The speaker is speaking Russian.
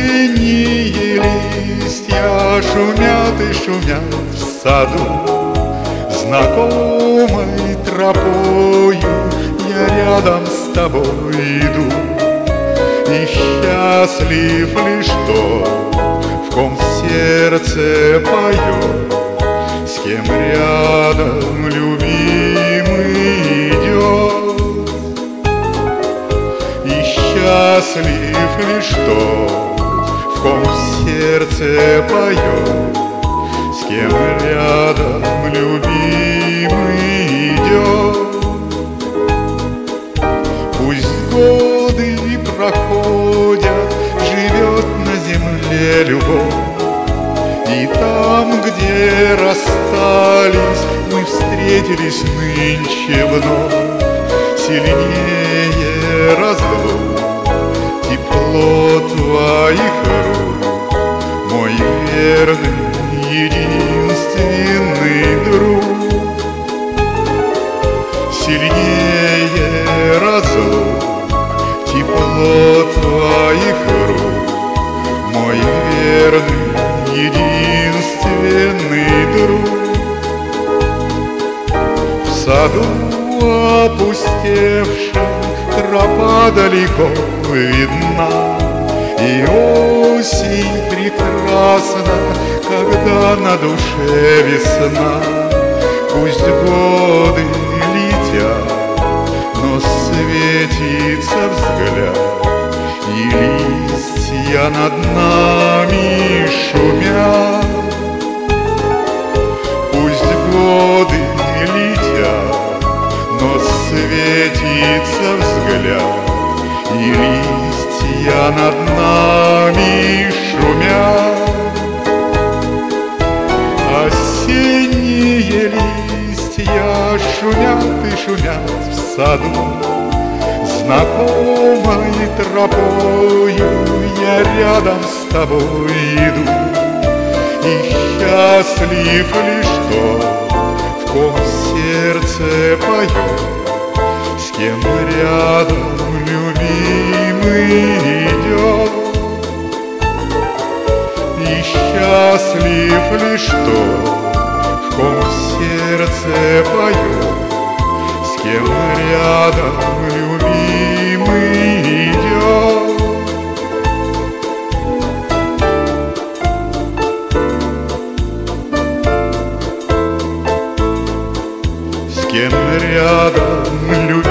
Осенние листья шумят и шумят в саду. Знакомой тропою я рядом с тобой иду. И счастлив лишь тот, в ком сердце поет, с кем рядом любимый идет. И счастлив лишь тот, в ком сердце поет, с кем рядом любимый идет. Пусть годы проходят, живет на земле любовь, и там, где расстались, мы встретились нынче вновь. Сильнее разлук тепло твоих рук, мой верный, единственный друг. Сильнее разлук тепло твоих рук, мой верный, единственный друг. В саду опустевшем тропа далеко видна, и осень прекрасна, когда на душе весна. Пусть годы летят, но светится взгляд, и листья над нами шумят. Пусть годы летят, но светится взгляд, и листья над нами шумят. Осенние листья шумят и шумят в саду. Знакомой тропою я рядом с тобой иду. И счастлив лишь тот, в ком сердце поет, с кем рядом любимый идет. И счастлив лишь тот, в ком сердце поет, с кем рядом любимый идет. С кем рядом любимый